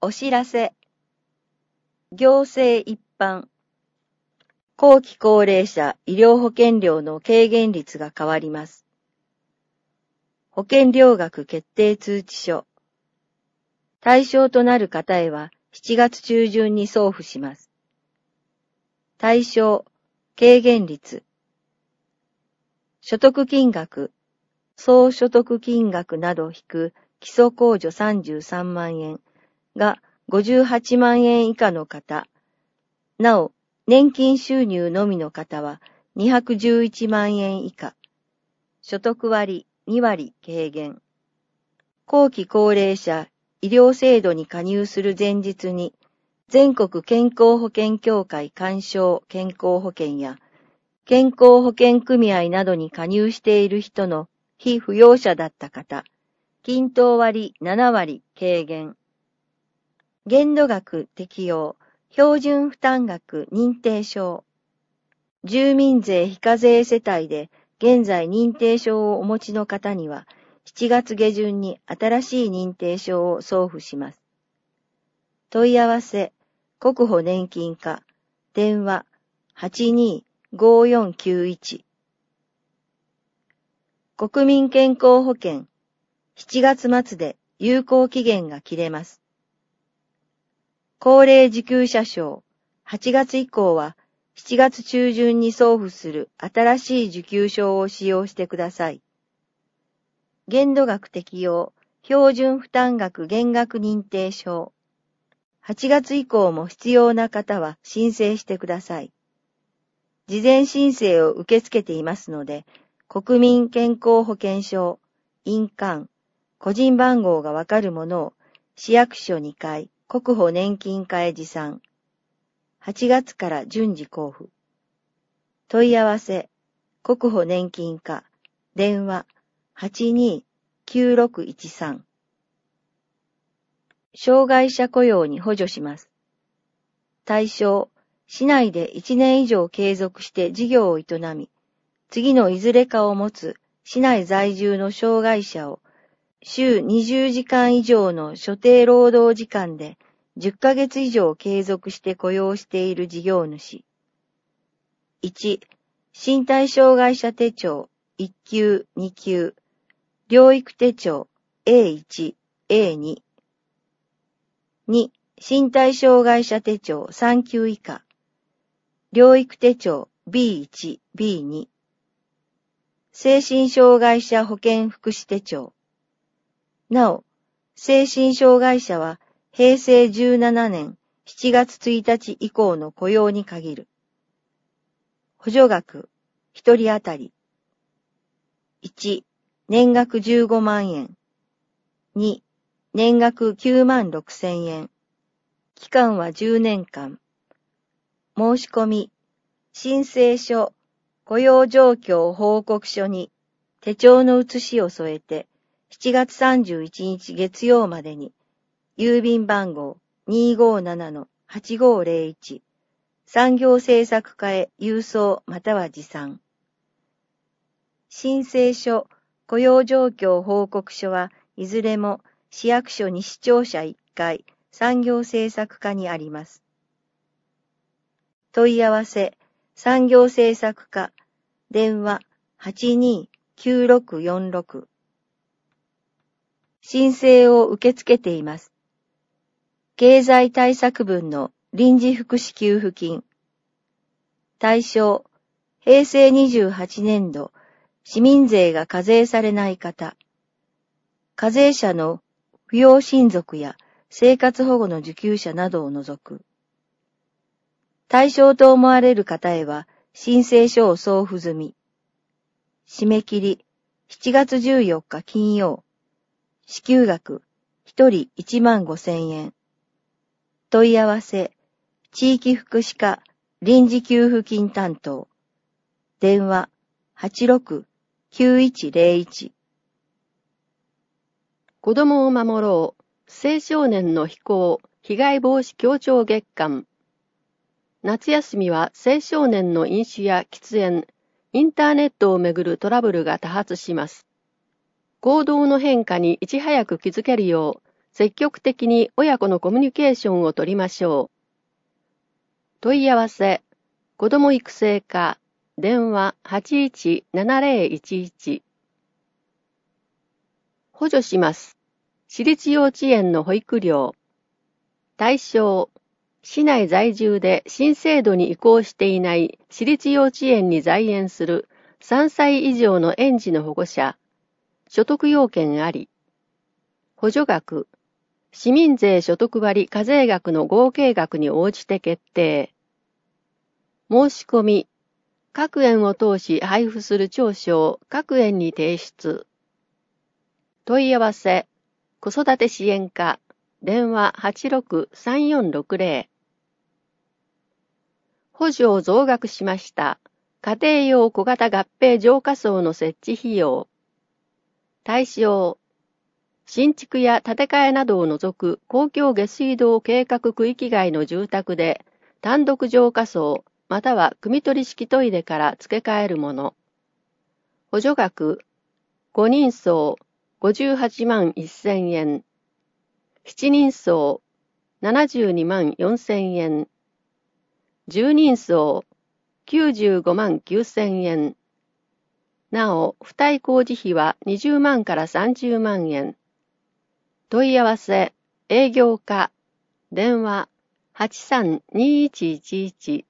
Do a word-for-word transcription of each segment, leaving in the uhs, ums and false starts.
お知らせ。行政一般。後期高齢者医療保険料の軽減率が変わります。保険料額決定通知書。対象となる方へはしちがつ中旬に送付します。対象、軽減率。所得金額、総所得金額など引く基礎控除さんじゅうさんまんえんがごじゅうはちまんえん以下の方、なお、年金収入のみの方はにひゃくじゅういちまんえん以下、所得割にわり軽減。後期高齢者医療制度に加入する前日に、全国健康保険協会勧奨健康保険や、健康保険組合などに加入している人の被扶養者だった方、均等割ななわり軽減。限度額適用、標準負担額認定証。住民税非課税世帯で現在認定証をお持ちの方には、しちがつげじゅんに新しい認定証を送付します。問い合わせ、国保年金課、電話 はちにーごーよんきゅういち。国民健康保険、しちがつ末で有効期限が切れます。高齢受給者証、はちがつ以降はしちがつ中旬に送付する新しい受給証を使用してください。限度額適用、標準負担額減額認定証。はちがつ以降も必要な方は申請してください。事前申請を受け付けていますので、国民健康保険証、印鑑、個人番号がわかるものを市役所にかい、国保年金課へ持参。はちがつから順次交付。問い合わせ、国保年金課、電話 はちにーきゅうろくいちさん。障害者雇用に補助します。対象、市内でいちねん以上継続して事業を営み、次のいずれかを持つ市内在住の障害者を週にじゅうじかん以上の所定労働時間でじゅっかげつ以上継続して雇用している事業主。いち、身体障害者手帳いっきゅう、にきゅう、療育手帳 エーいち、エーに。に、身体障害者手帳さんきゅう以下、療育手帳 ビーいち、ビーに。精神障害者保健福祉手帳。なお、精神障害者はへいせいじゅうななねんしちがつついたち以降の雇用に限る。補助額、ひとり当たり。いち、年額じゅうごまんえん。に、年額きゅうまんろくせんえん。期間はじゅうねんかん。申し込み、申請書、雇用状況報告書に手帳の写しを添えて、しちがつさんじゅういちにち月曜までに、郵便番号 にーごーななのはちごーぜろいち、産業政策課へ郵送または持参。申請書、雇用状況報告書はいずれも市役所西庁舎いっかい、産業政策課にあります。問い合わせ、産業政策課、電話 はちにーきゅうろくよんろく。申請を受け付けています。経済対策分の臨時福祉給付金。対象、へいせいにじゅうはちねんど、市民税が課税されない方。課税者の扶養親族や生活保護の受給者などを除く。対象と思われる方へは申請書を送付済み。締め切りしちがつじゅうよっか金曜。支給額ひとりいちまんごせんえん。問い合わせ地域福祉課臨時給付金担当。電話 はちろくきゅういちぜろいち。 子供を守ろう青少年の非行被害防止協調月間。夏休みは青少年の飲酒や喫煙、インターネットをめぐるトラブルが多発します。行動の変化にいち早く気づけるよう、 積極的に親子のコミュニケーションをとりましょう。問い合わせ、子ども育成課、電話 はちいちななぜろいちいち。補助します。私立幼稚園の保育料。対象、市内在住で新制度に移行していない私立幼稚園に在園するさんさい以上の園児の保護者。所得要件あり。補助額、市民税所得割課税額の合計額に応じて決定。申し込み、各園を通し配布する調書を各園に提出。問い合わせ、子育て支援課、電話 はちろくさんよんろくぜろ。補助を増額しました。家庭用小型合併浄化槽の設置費用。対象、新築や建て替えなどを除く公共下水道計画区域外の住宅で単独浄化槽または汲み取り式トイレから付け替えるもの。補助額、ごにんそうごじゅうはちまんせんえん、ななにんそうななじゅうにまんよんせんえん、じゅうにんそうきゅうじゅうごまんきゅうせんえん。なお、付帯工事費はにじゅうまんからさんじゅうまんえん。問い合わせ、営業課、電話 はちさんにいちいちいち。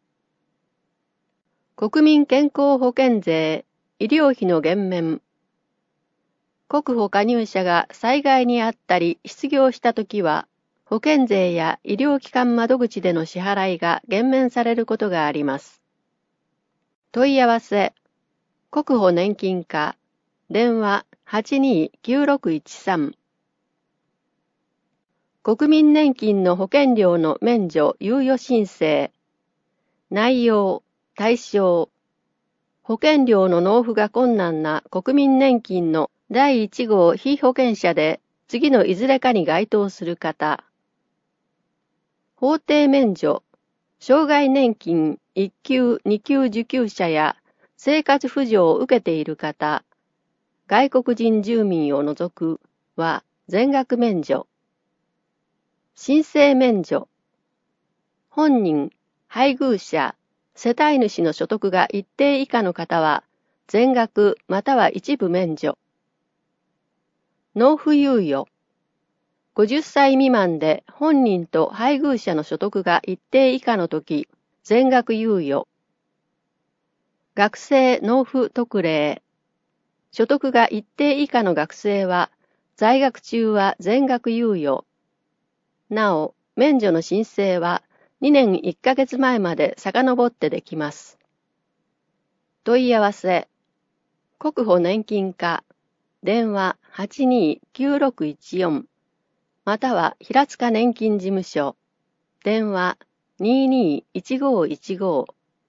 国民健康保険税、医療費の減免。国保加入者が災害にあったり失業したときは、保険税や医療機関窓口での支払いが減免されることがあります。問い合わせ、国保年金課、電話 はちにーきゅうろくいちさん。国民年金の保険料の免除猶予申請。内容、対象。保険料の納付が困難な国民年金のだいいち号被保険者で次のいずれかに該当する方。法定免除。障害年金いっ級、に級受給者や生活扶助を受けている方。外国人住民を除くは全額免除。申請免除。本人、配偶者、世帯主の所得が一定以下の方は、全額または一部免除。納付猶予。ごじゅっさい未満で本人と配偶者の所得が一定以下のとき、全額猶予。学生納付特例。所得が一定以下の学生は、在学中は全額猶予。なお、免除の申請はにねんいっかげつまえまで遡ってできます。問い合わせ、国保年金課、電話 はちにーきゅうろくいちよん、または平塚年金事務所、電話 にーにーいちごいちご。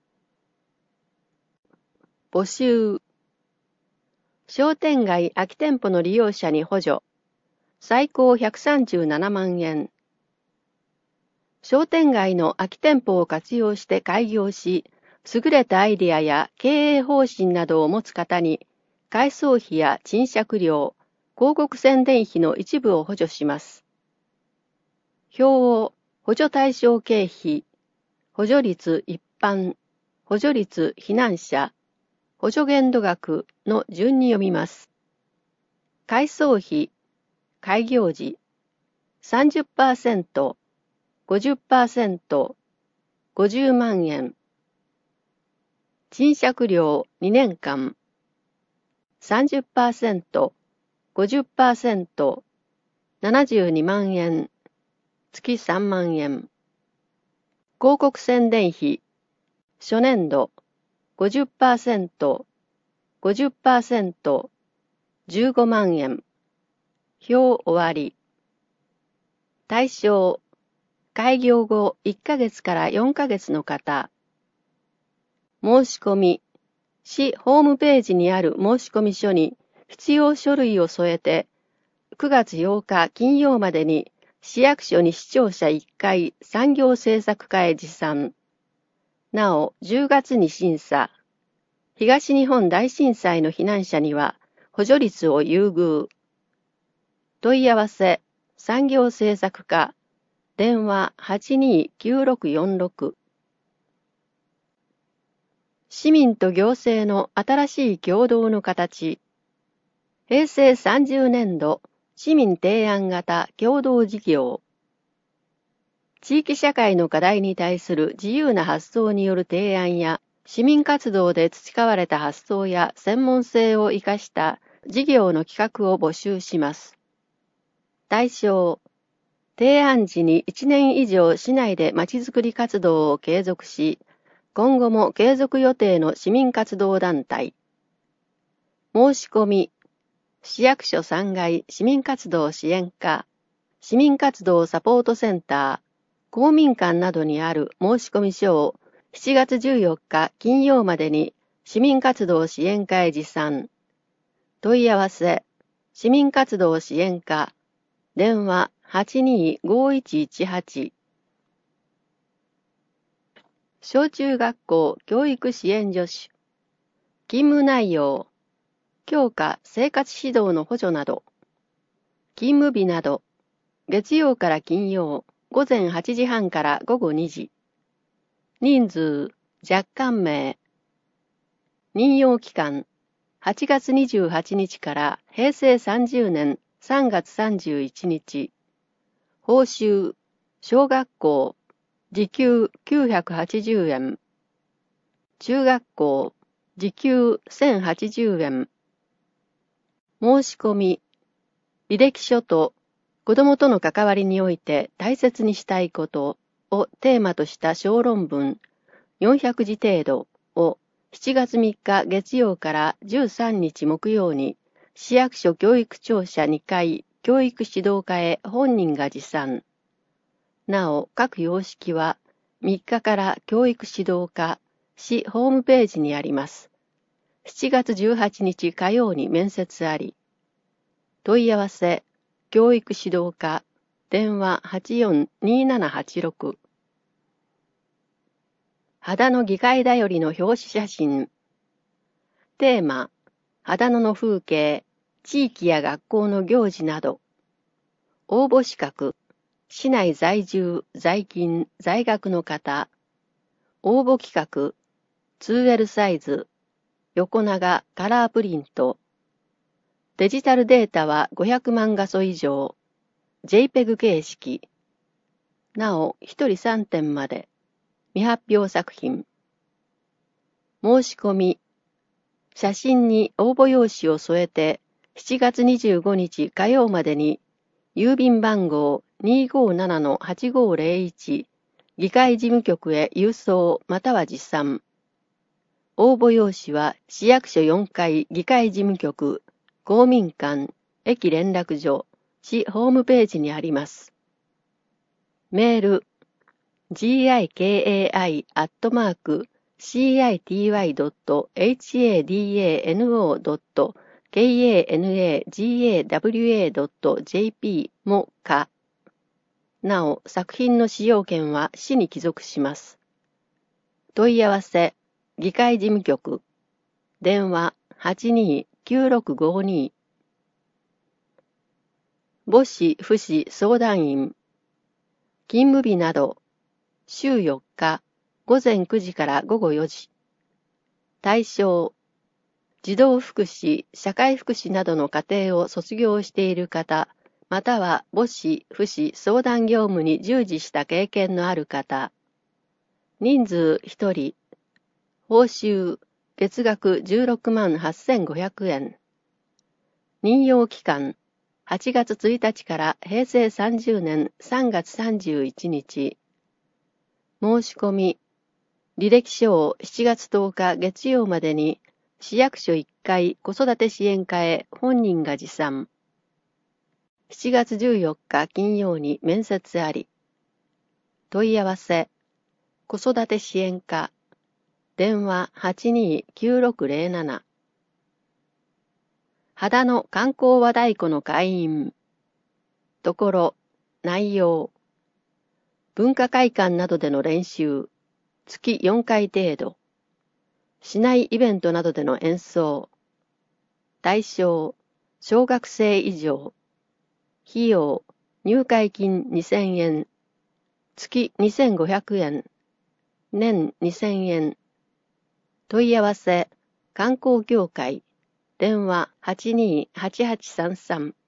募集。商店街空き店舗の利用者に補助、最高ひゃくさんじゅうななまんえん。商店街の空き店舗を活用して開業し、優れたアイデアや経営方針などを持つ方に、改装費や賃借料、広告宣伝費の一部を補助します。表を補助対象経費、補助率一般、補助率避難者、補助限度額の順に読みます。改装費、開業時、さんじゅっパーセント、ごじゅっパーセント、ごじゅうまんえん。賃借料にねんかん、さんじゅっパーセント、ごじゅっパーセント、ななじゅうにまんえん、月さんまんえん。広告宣伝費、初年度、ごじゅっパーセント、ごじゅっパーセント、じゅうごまんえん。表終わり。対象、開業後いっかげつからよんかげつの方。申し込み、市ホームページにある申込書に必要書類を添えて、くがつようか金曜までに市役所に市庁舎いっかい産業政策課へ持参。なお、じゅうがつに審査。東日本大震災の避難者には補助率を優遇。問い合わせ、 産業政策課、電話 はちにーきゅうろくよんろく。市民と行政の新しい共同の形。平成さんじゅうねんど市民提案型共同事業。地域社会の課題に対する自由な発想による提案や、市民活動で培われた発想や専門性を生かした事業の企画を募集します。対象、提案時にいちねん以上市内でまちづくり活動を継続し、今後も継続予定の市民活動団体。申し込み、市役所さんがい市民活動支援課、市民活動サポートセンター、公民館などにある申込書をしちがつじゅうよっか金曜までに市民活動支援課へ持参。問い合わせ、市民活動支援課、電話 はちにーごいちいちはち。小中学校教育支援助手。勤務内容、教科生活指導の補助など。勤務日など、月曜から金曜、ごぜんはちじはんからごごにじ。人数、若干名。任用期間、はちがつにじゅうはちにちからへいせいさんじゅうねんさんがつさんじゅういちにち。報酬、小学校、時給きゅうひゃくはちじゅうえん。中学校、時給せんはちじゅうえん。申し込み、履歴書と子どもとの関わりにおいて大切にしたいことをテーマとした小論文よんひゃくじ程度をしちがつみっか月曜からじゅうさんにち木曜に市役所教育庁舎にかい教育指導課へ本人が持参。なお、各様式はみっかから教育指導課市ホームページにあります。しちがつじゅうはちにち火曜に面接あり。問い合わせ、教育指導課、電話 はちよんにーななはちろく。秦野議会だよりの表紙写真。テーマ、秦野の風景、地域や学校の行事など。応募資格、市内在住、在勤、在学の方。応募規格、ツーエル サイズ、横長、カラープリント。デジタルデータはごひゃくまんがそ以上。ジェイペグ 形式。なお、ひとりさんてんまで。未発表作品。申し込み。写真に応募用紙を添えて、しちがつにじゅうごにち火曜までに、郵便番号 にーごーななのはちごーぜろいち、議会事務局へ郵送または持参。応募用紙は市役所よんかい議会事務局、公民館、駅連絡所、市ホームページにあります。メール、ギカイ アットマーク シーアイティーワイ ドット エイチエーディーエーエヌオー ドット ケーエーエヌエージーエーダブリューエー ドット ジェーピー もか。なお、作品の使用権は市に帰属します。問い合わせ、議会事務局、電話 はちにーきゅうろくごに。母子父子相談員。勤務日など、週よっか、ごぜんくじからごごよじ。対象、児童福祉、社会福祉などの課程を卒業している方、または母子父子相談業務に従事した経験のある方。人数ひとり。報酬、月額じゅうろくまんはっせんごひゃくえん。任用期間、はちがつついたちからへいせいさんじゅうねんさんがつさんじゅういちにち。申し込み、履歴書をしちがつとおか月曜までに市役所いっかい子育て支援課へ本人が持参。しちがつじゅうよっか金曜に面接あり。問い合わせ、子育て支援課、電話 はちにーきゅうろくぜろなな。秦野観光和太鼓の会員。ところ、内容。文化会館などでの練習。月よんかい程度。市内イベントなどでの演奏。対象、小学生以上。費用、 入会金にせんえん、月にせんごひゃくえん、年にせんえん。問い合わせ、観光協会、電話 はちにーはちはちさんさん。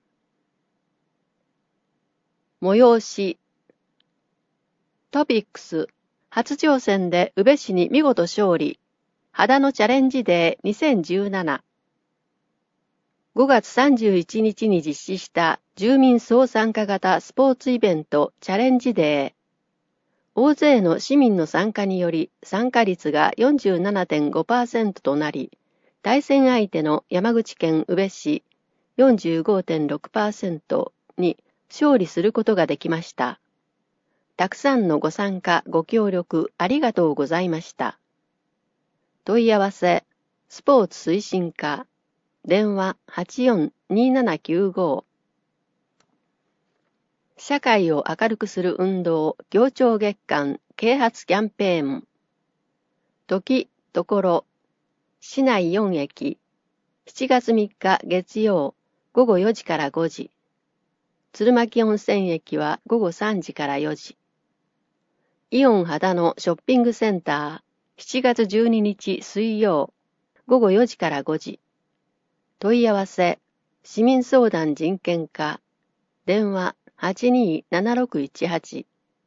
催し、トピックス、初挑戦で宇部市に見事勝利、秦野チャレンジデーにせんじゅうなな。ごがつさんじゅういちにちに実施した住民総参加型スポーツイベントチャレンジデー。大勢の市民の参加により参加率が よんじゅうななてんごパーセント となり、対戦相手の山口県宇部市 よんじゅうごてんろくパーセント に勝利することができました。たくさんのご参加、ご協力ありがとうございました。問い合わせ、スポーツ推進課、電話 はちよんにーななきゅうご。社会を明るくする運動、協調月間、啓発キャンペーン。時、ところ、市内よんえき、しちがつみっか月曜、ごごよじからごじ。鶴巻温泉駅はごごさんじからよじ。イオン秦野ショッピングセンター、しちがつじゅうににち水曜、ごごよじからごじ。問い合わせ、市民相談人権課、電話 はちにーななろくいちはち。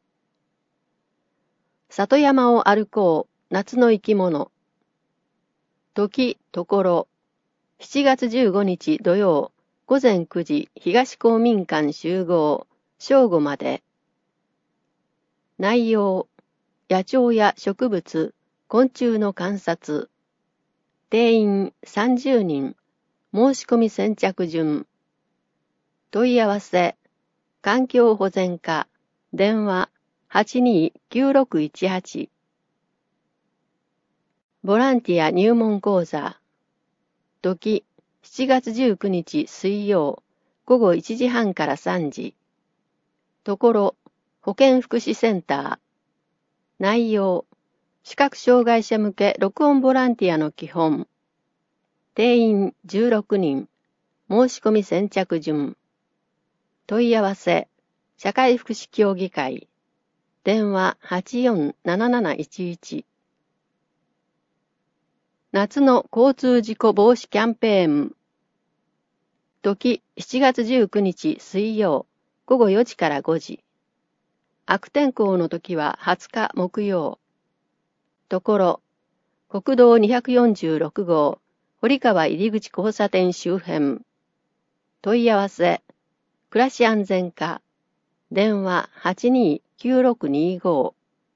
里山を歩こう、夏の生き物。時、ところ、しちがつじゅうごにち土曜、ごぜんくじ東公民館集合、正午まで。内容、野鳥や植物、昆虫の観察。定員さんじゅうにん、申し込み先着順。問い合わせ、環境保全課、電話 はちにーきゅうろくいちはち。ボランティア入門講座。時、しちがつじゅうくにち水曜、ごごいちじはんからさんじ。ところ、保健福祉センター。内容、視覚障害者向け録音ボランティアの基本。定員じゅうろくにん、申し込み先着順。問い合わせ、社会福祉協議会。電話 はちよんなななないちいち。夏の交通事故防止キャンペーン。時、しちがつじゅうくにち水曜、ごごよじからごじ。悪天候の時ははつか木曜。ところ、国道にひゃくよんじゅうろくごう、堀川入口交差点周辺。問い合わせ、暮らし安全課。電話 はちにーきゅうろくにーご。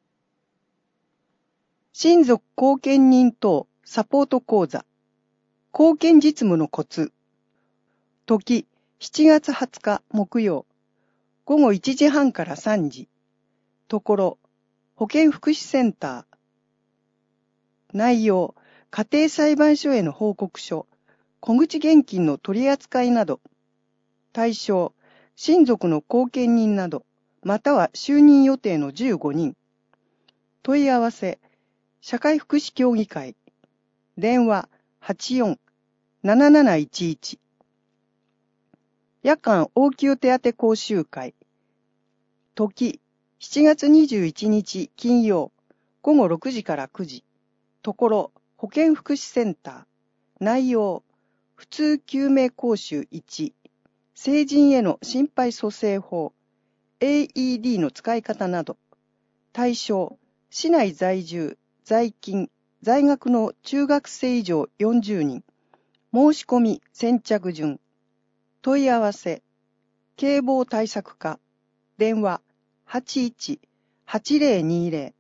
親族後見人等サポート講座。後見実務のコツ。時、しちがつはつか木曜、ごごいちじはんからさんじ。ところ、保健福祉センター。内容、家庭裁判所への報告書、小口現金の取り扱いなど。対象、親族の後見人など、または就任予定のじゅうごにん。問い合わせ、社会福祉協議会。電話 はちよんなななないちいち。夜間応急手当講習会。時、しちがつにじゅういちにち金曜、ごごろくじからくじ。ところ、保健福祉センター。内容、普通救命講習いち。成人への心肺蘇生法、エーイーディー の使い方など。対象、市内在住、在勤、在学の中学生以上よんじゅうにん。申し込み先着順。問い合わせ、警防対策課。電話 はちいちはちぜろにぜろ。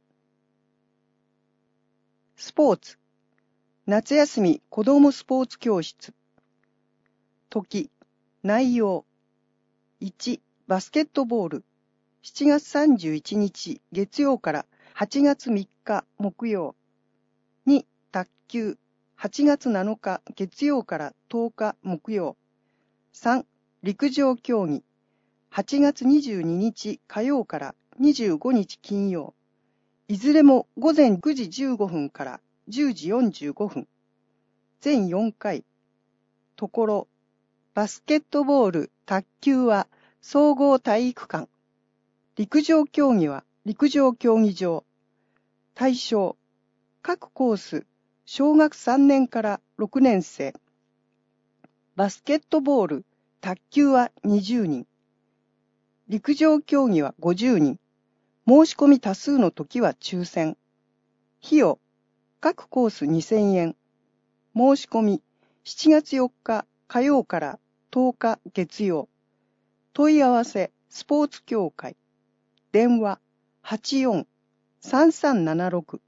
スポーツ。夏休み子どもスポーツ教室。時、内容。いち、バスケットボール。しちがつさんじゅういちにち月曜からはちがつみっか木曜。に、卓球。はちがつなのか月曜からとおか木曜。さん、陸上競技。はちがつにじゅうににち火曜からにじゅうごにち金曜。いずれもごぜんくじじゅうごふんからじゅうじよんじゅうごふん。全よんかい。ところ、バスケットボール、卓球は総合体育館。陸上競技は陸上競技場。対象、各コース、小学さんねんからろくねん生。バスケットボール、卓球はにじゅうにん。陸上競技はごじゅうにん。申し込み多数の時は抽選。費用、各コースにせんえん。申し込み、しちがつよっか火曜からとおか月曜。問い合わせ、スポーツ協会。電話、はちよん さんさんななろく。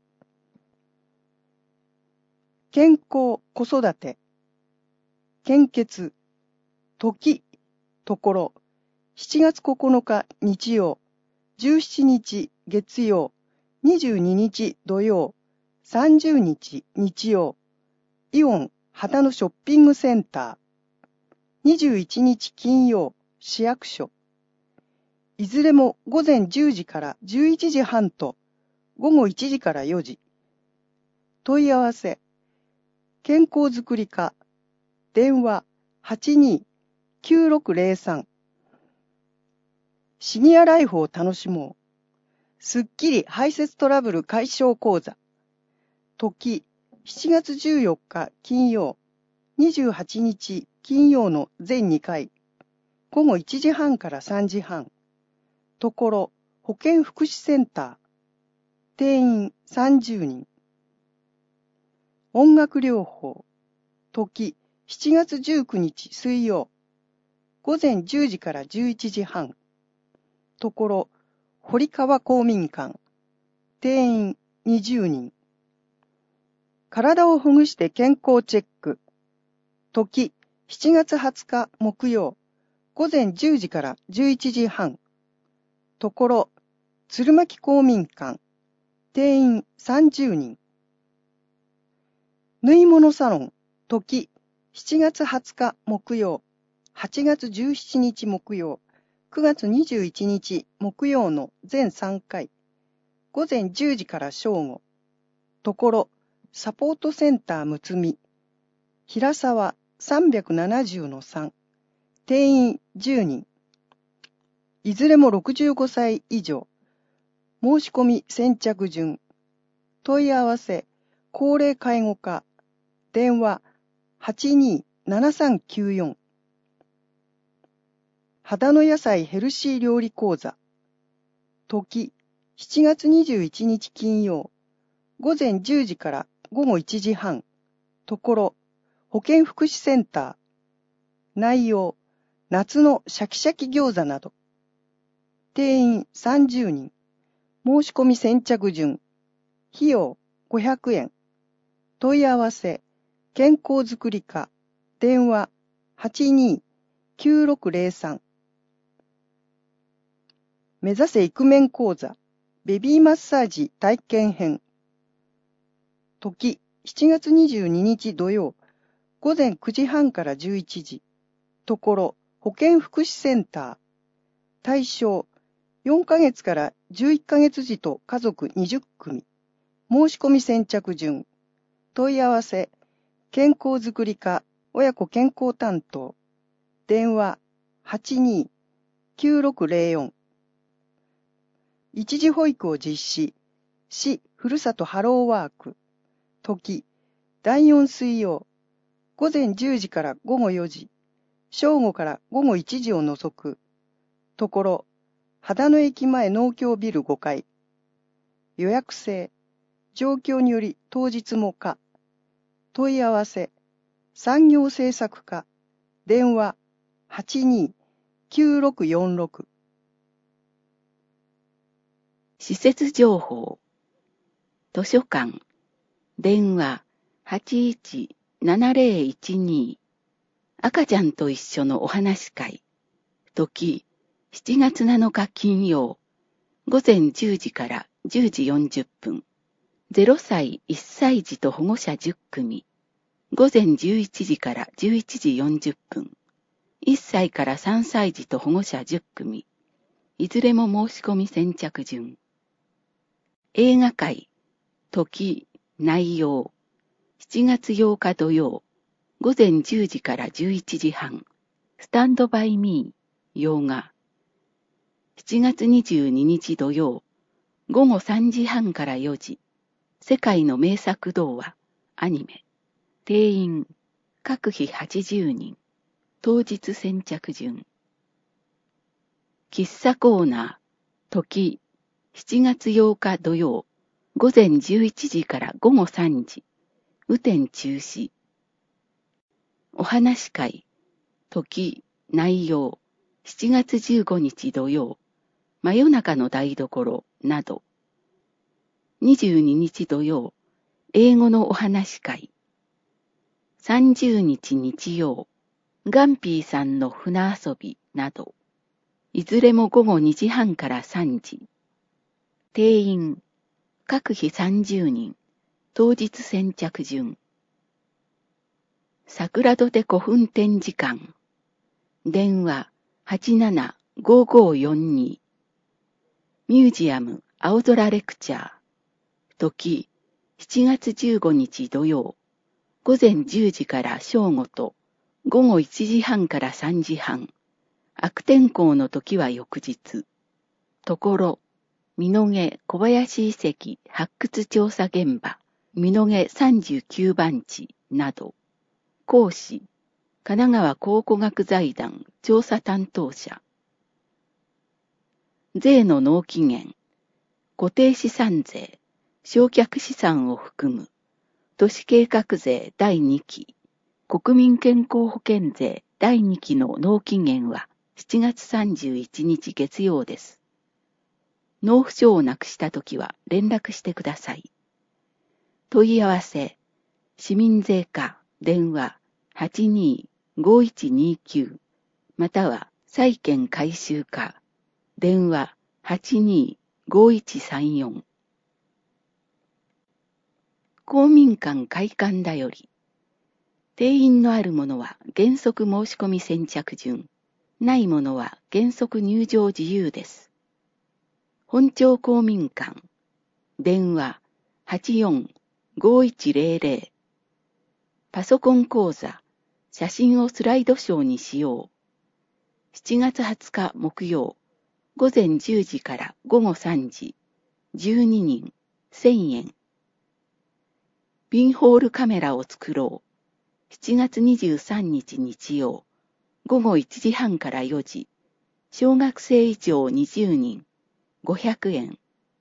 健康、子育て。献血。時、ところ。しちがつここのか日曜。じゅうしちにち月曜。にじゅうににち土曜。さんじゅうにち日曜。イオン、秦野ショッピングセンター。にじゅういちにち金曜。市役所。いずれもごぜんじゅうじからじゅういちじはんとごごいちじからよじ。問い合わせ。健康づくり課。電話 はちにーきゅうろくぜろさん。シニアライフを楽しもう。すっきり排泄トラブル解消講座。時、しちがつじゅうよっか金曜。にじゅうはちにち金曜の全にかい。ごごいちじはんからさんじはん。ところ、保健福祉センター。定員さんじゅうにん。音楽療法。時、しちがつじゅうくにち水曜。ごぜんじゅうじからじゅういちじはん。ところ、堀川公民館。定員にじゅうにん。体をほぐして健康チェック。時、しちがつはつか木曜。ごぜんじゅうじからじゅういちじはん。ところ、鶴巻公民館。定員さんじゅうにん。縫い物サロン。時、しちがつはつか木曜。はちがつじゅうしちにち木曜。くがつにじゅういちにち木曜の全さんかい。ごぜんじゅうじから正午。ところ、サポートセンターむつみ。平沢 さんびゃくななじゅうのさん。定員じゅうにん。いずれもろくじゅうごさい以上。申し込み先着順。問い合わせ、高齢介護課。電話 はちにーななさんきゅうよん。秦野野菜ヘルシー料理講座。時、しちがつにじゅういちにち金曜。ごぜんじゅうじからごごいちじはん。ところ、保健福祉センター。内容、夏のシャキシャキ餃子など。定員さんじゅうにん。申し込み先着順。費用ごひゃくえん。問い合わせ、健康づくり課。電話 はちにーきゅうろくぜろさん。目指せイクメン講座。ベビーマッサージ体験編。時、しちがつにじゅうににち土曜。ごぜんくじはんからじゅういちじ。ところ、保健福祉センター。対象、よんかげつからじゅういっかげつ児と家族にじゅっくみ。申し込み先着順。問い合わせ、健康づくり課、親子健康担当。電話、はちにーきゅうろくぜろよん。一時保育を実施。市ふるさとハローワーク。時、だいよん水曜。ごぜんじゅうじからごごよじ。正午からごごいちじを除く。ところ、秦野駅前農協ビルごかい。予約制。状況により当日も可。問い合わせ。産業政策課。電話 はちにーきゅうろくよんろく。 施設情報。図書館。電話 はちいちななぜろいちに。赤ちゃんと一緒のお話会。時、しちがつなのか金曜。ごぜんじゅうじからじゅうじよんじゅっぷん。ぜろさいいっさい児と保護者じゅっくみ。ごぜんじゅういちじからじゅういちじよんじゅっぷん。いっさいからさんさい児と保護者じゅっくみ。いずれも申し込み先着順。映画会。時、内容。しちがつようか土曜。ごぜんじゅうじからじゅういちじはん。スタンドバイミー。洋画。 しちがつにじゅうににち土曜、ごごさんじはんからよじ、世界の名作童話、アニメ。定員、各日はちじゅうにん。当日先着順。喫茶コーナー、時、しちがつようか土曜、ごぜんじゅういちじからごごさんじ、雨天中止。お話会、時、内容、しちがつじゅうごにち土曜、真夜中の台所、など。にじゅうににち土曜、英語のお話会。さんじゅうにち日曜、ガンピーさんの船遊び、など。いずれもごごにじはんからさんじ。定員、各日さんじゅうにん、当日先着順。桜土手古墳展示館。電話はちななごごよんに。ミュージアム青空レクチャー。時、しちがつじゅうごにち土曜、ごぜんじゅうじから正午と、ごごいちじはんからさんじはん。悪天候の時は翌日。ところ、美濃毛小林遺跡発掘調査現場、美濃毛さんじゅうきゅうばん地など。講師、神奈川考古学財団調査担当者。税の納期限、固定資産税、償却資産を含む、都市計画税だいにき、国民健康保険税だいにきの納期限はしちがつさんじゅういちにち月曜です。納付書をなくしたときは連絡してください。問い合わせ、市民税課、電話 はちにーごいちにきゅう または債券回収課、電話 はちにーごいちさんよん。公民館開館だより。定員のあるものは原則申し込み先着順、ないものは原則入場自由です。本町公民館、電話 はちよんごいちぜろぜろ。パソコン講座、写真をスライドショーにしよう。しちがつはつか木曜、ごぜんじゅうじからごごさんじ、じゅうににん、せんえん。ピンホールカメラを作ろう。しちがつにじゅうさんにち日曜、ごごいちじはんからよじ、小学生以上にじゅうにん、ごひゃくえん。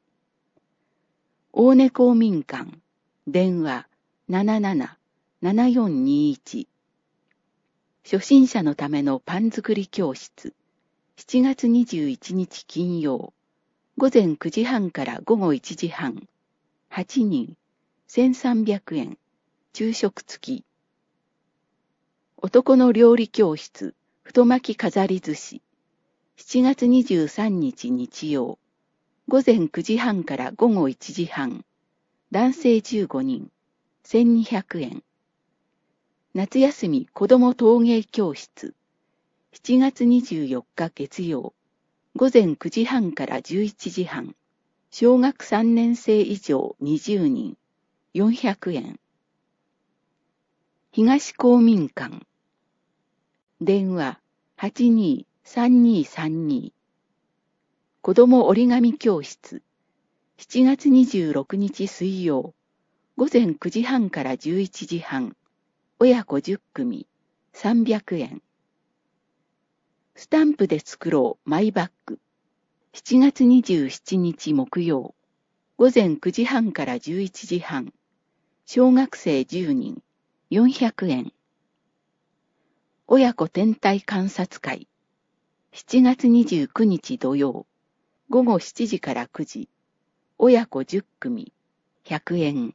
大根公民館、電話 ななななななよんにいち。初心者のためのパン作り教室、しちがつにじゅういちにち金曜、ごぜんくじはんからごごいちじはん、はちにん、せんさんびゃくえん、昼食付き。男の料理教室、太巻き飾り寿司、しちがつにじゅうさんにち日曜、ごぜんくじはんからごごいちじはん、男性じゅうごにん、せんにひゃくえん。夏休み子ども陶芸教室、しちがつにじゅうよっか月曜、ごぜんくじはんからじゅういちじはん、小学さんねんせい以上にじゅうにん、よんひゃくえん。東公民館、電話 はちにーさんにーさんに。子ども折り紙教室、しちがつにじゅうろくにち水曜、ごぜんくじはんからじゅういちじはん、親子じゅっくみ、さんびゃくえん。スタンプで作ろうマイバッグ、しちがつにじゅうしちにち木曜、ごぜんくじはんからじゅういちじはん、小学生じゅうにん、よんひゃくえん。親子天体観察会、しちがつにじゅうくにち土曜、ごごしちじからくじ、親子じゅっくみ、ひゃくえん。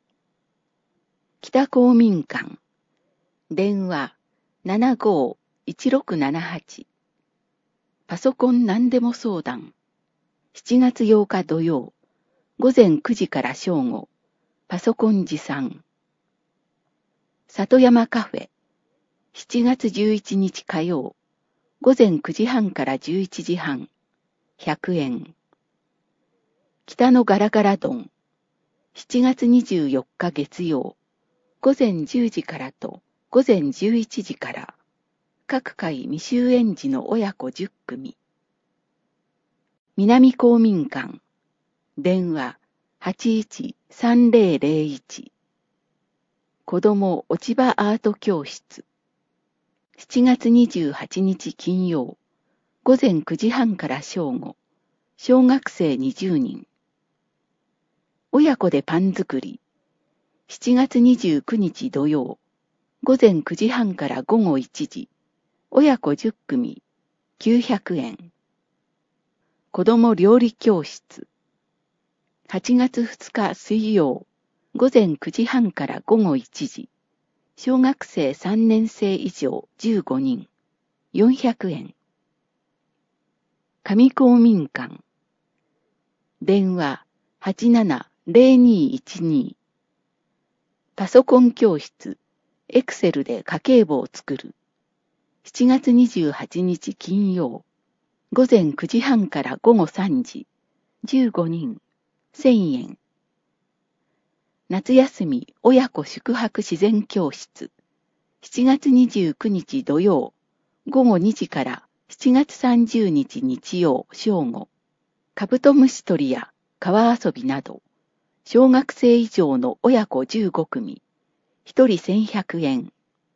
北公民館、電話 ななごーいちろくななはち。パソコン何でも相談、しちがつようか土曜、ごぜんくじから正午、パソコン持参。里山カフェ、しちがつじゅういちにち火曜、ごぜんくじはんからじゅういちじはん、ひゃくえん。北のガラガラ丼、しちがつにじゅうよっか月曜、ごぜんじゅうじからとごぜんじゅういちじから、各回未就園児の親子じゅっくみ。 南公民館。電話 はちいちさんぜろぜろいち。子ども落ち葉アート教室。しちがつにじゅうはちにち金曜、午前くじはんから正午、小学生にじゅうにん。親子でパン作り。しちがつにじゅうくにち土曜、午前くじはんから午後いちじ、親子じゅっくみ、きゅうひゃくえん。子ども料理教室。はちがつふつか水曜、午前くじはんから午後いちじ、小学生さんねんせい以上じゅうごにん、よんひゃくえん。上公民館。電話 はちななぜろにいちに。パソコン教室、エクセルで家計簿を作る。しちがつにじゅうはちにち金曜、午前くじはんから午後さんじ、じゅうごにん、せんえん。夏休み親子宿泊自然教室。しちがつにじゅうくにち土曜、午後にじからしちがつさんじゅうにち日曜正午。カブトムシ取りや川遊びなど、小学生以上の親子じゅうごくみ、ひとりせんひゃくえん。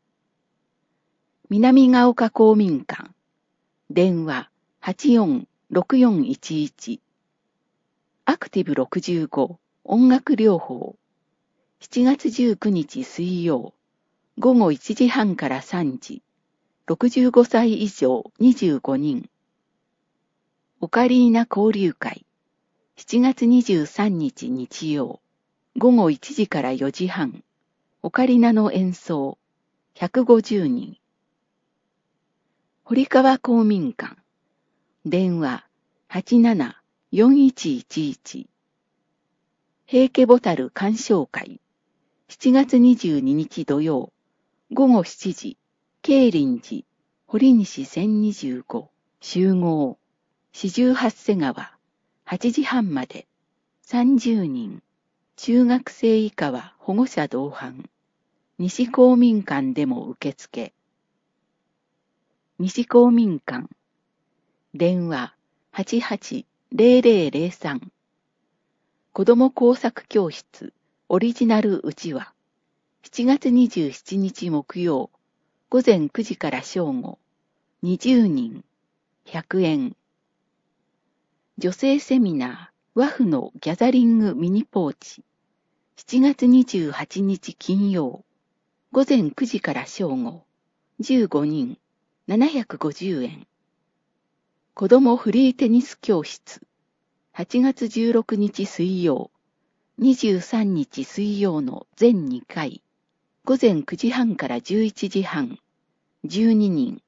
南ヶ丘公民館。電話 はちよんろくよんいちいち。アクティブろくじゅうご音楽療法。しちがつじゅうくにち水曜、午後いちじはんからさんじ、ろくじゅうごさい以上にじゅうごにん。オカリーナ交流会。しちがつにじゅうさんにち日曜、午後いちじからよじはん、オカリナの演奏、ひゃくごじゅうにん。堀川公民館。電話 はちななよんいちいちいち。平家ボタル鑑賞会。しちがつにじゅうににち土曜、午後しちじ、慶林寺、堀西せんにじゅうご、集合。四十八瀬川、はちじはんまで、さんじゅうにん。中学生以下は保護者同伴。西公民館でも受付。西公民館。電話 はちはちぜろぜろぜろさん。子ども工作教室オリジナルうちわ。しちがつにじゅうしちにち木曜、午前くじから正午、にじゅうにん、ひゃくえん。女性セミナー和風のギャザリングミニポーチ。しちがつにじゅうはちにち金曜、午前くじから正午、じゅうごにん、ななひゃくごじゅうえん。子どもフリーテニス教室。はちがつじゅうろくにち水曜、にじゅうさんにち水曜の全にかい、午前くじはんからじゅういちじはん、じゅうににん。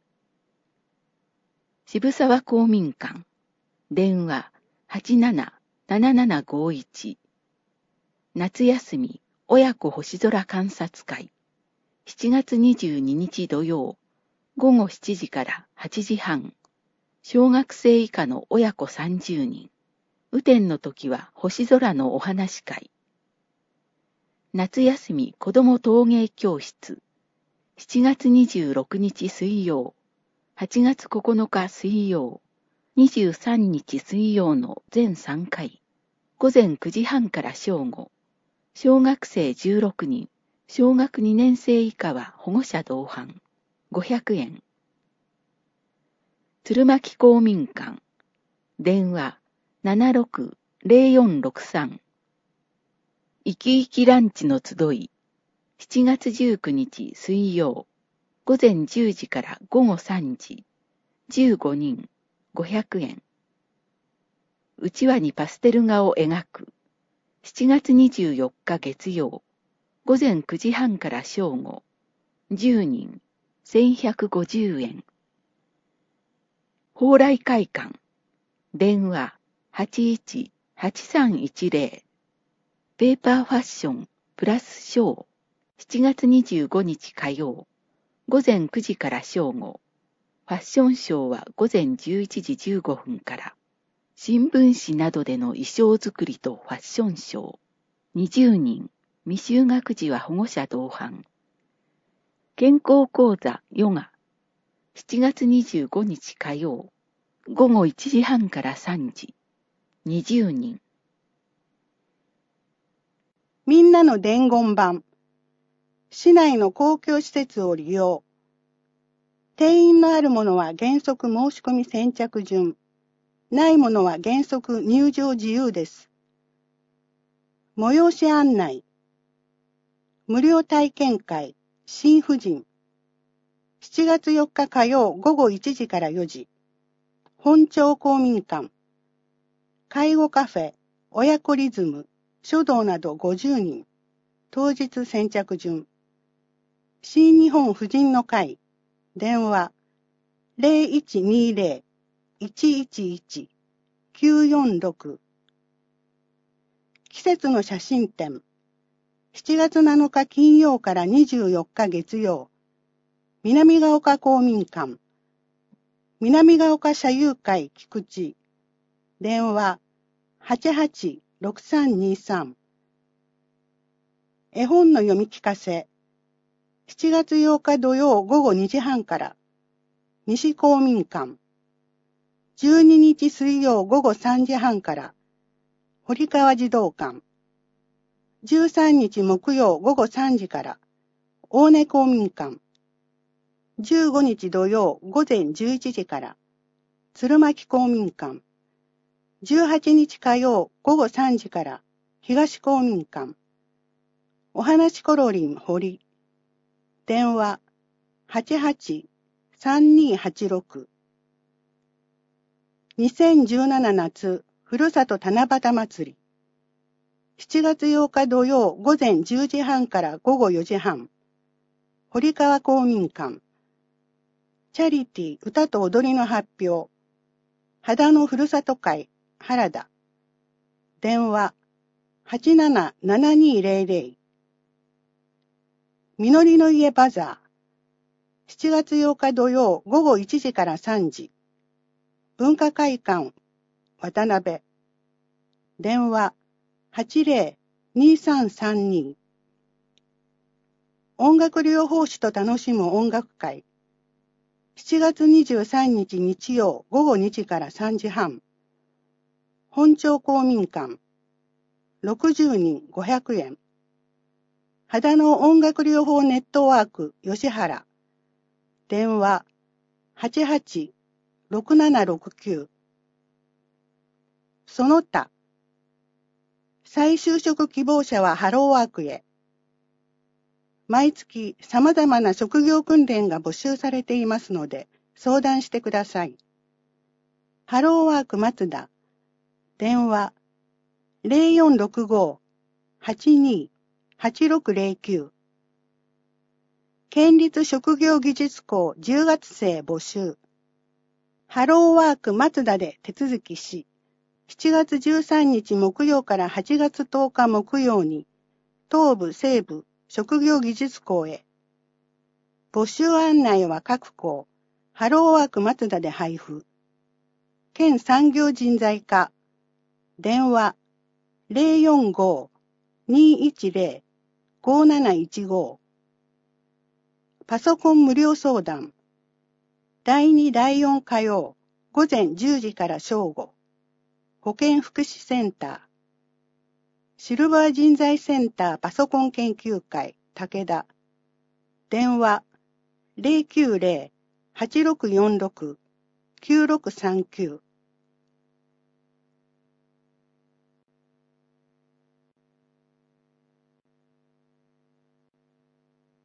渋沢公民館。電話 はちななななななごいち。夏休み親子星空観察会。しちがつにじゅうににち土曜、午後しちじからはちじはん。小学生以下の親子さんじゅうにん。雨天の時は星空のお話会。夏休み子ども陶芸教室。しちがつにじゅうろくにち水曜、はちがつここのか水曜、にじゅうさんにち水曜の全さんかい。午前くじはんから正午。小学生じゅうろくにん、小学にねんせい以下は保護者同伴。ごひゃくえん。鶴巻公民館。電話 ななろくぜろよんろくさん。いきいきランチの集い。しちがつじゅうくにち水曜、午前じゅうじから午後さんじ、じゅうごにん、ごひゃくえん。うちわにパステル画を描く。しちがつにじゅうよっか月曜、午前くじはんから正午、じゅうにん、せんひゃくごじゅうえん。蓬莱会館。電話 はちいちはちさんいちぜろ。ペーパーファッションプラスショー。しちがつにじゅうごにち火曜、午前くじから正午。ファッションショーは午前じゅういちじじゅうごふんから。新聞紙などでの衣装作りとファッションショー。にじゅうにん、未就学児は保護者同伴。健康講座ヨガ。しちがつにじゅうごにち火曜、午後いちじはんからさんじ。 にじゅうにん。 みんなの伝言板。市内の公共施設を利用。定員のあるものは原則申し込み先着順。ないものは原則入場自由です。催し案内。無料体験会、新婦人。しちがつよっか火曜午後いちじからよじ。本町公民館。介護カフェ、親子リズム、書道などごじゅうにん。当日先着順。新日本婦人の会。電話 ゼロいちにゼロ いちいちいち きゅうよんろく。季節の写真展。しちがつなのか金曜からにじゅうよっか月曜。南ヶ丘公民館。南ヶ丘社友会菊池。電話 はちはちろくさんにさん。絵本の読み聞かせ。しちがつようか土曜午後にじはんから。西公民館。じゅうににち水曜午後さんじはんから。堀川児童館。じゅうさんにち木曜午後さんじから。大根公民館。じゅうごにち土曜午前じゅういちじから。鶴巻公民館。じゅうはちにち火曜午後さんじから。東公民館。おはしコロリン堀。電話 はちはちさんにはちろく。にせんじゅうなな夏ふるさと七夕祭り。しちがつようか土曜午前じゅうじはんから午後よじはん。堀川公民館。チャリティー歌と踊りの発表。秦野ふるさと会原田。電話 はちななななにゼロゼロ。みのりの家バザー。しちがつようか土曜午後いちじからさんじ。文化会館渡辺。電話 はちゼロにさんさんに。音楽療法士と楽しむ音楽会。しちがつにじゅうさんにち日曜午後にじからさんじはん。本町公民館。ろくじゅうにんごひゃくえん。秦野音楽療法ネットワーク吉原。電話 はちはちろくななろくきゅう。その他。再就職希望者はハローワークへ。毎月様々な職業訓練が募集されていますので相談してください。ハローワーク松田。電話 ゼロよんろくご はちにはちろくゼロきゅう。県立職業技術校じゅうがつ生募集。ハローワーク松田で手続きし、しちがつじゅうさんにち木曜からはちがつとおか木曜に、東部西部職業技術校へ。募集案内は各校、ハローワーク松田で配布。県産業人材課。電話 ゼロよんご にいちゼロ ごなないちご。パソコン無料相談。だいにだいよん火曜、午前じゅうじから正午。保健福祉センター。シルバー人材センターパソコン研究会、武田。電話ゼロきゅうゼロ はちろくよんろく きゅうろくさんきゅう。